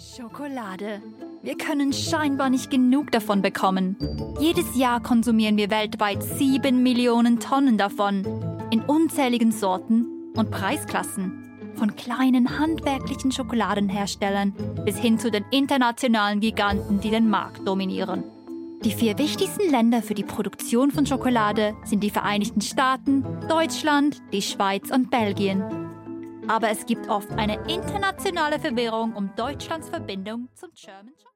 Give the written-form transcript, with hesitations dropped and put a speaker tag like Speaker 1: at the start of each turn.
Speaker 1: Schokolade. Wir können scheinbar nicht genug davon bekommen. Jedes Jahr konsumieren wir weltweit 7 Millionen Tonnen davon, in unzähligen Sorten und Preisklassen. Von kleinen handwerklichen Schokoladenherstellern bis hin zu den internationalen Giganten, die den Markt dominieren. Die 4 wichtigsten Länder für die Produktion von Schokolade sind die Vereinigten Staaten, Deutschland, die Schweiz und Belgien. Aber es gibt oft eine internationale Verwirrung um Deutschlands Verbindung zum German Chocolate.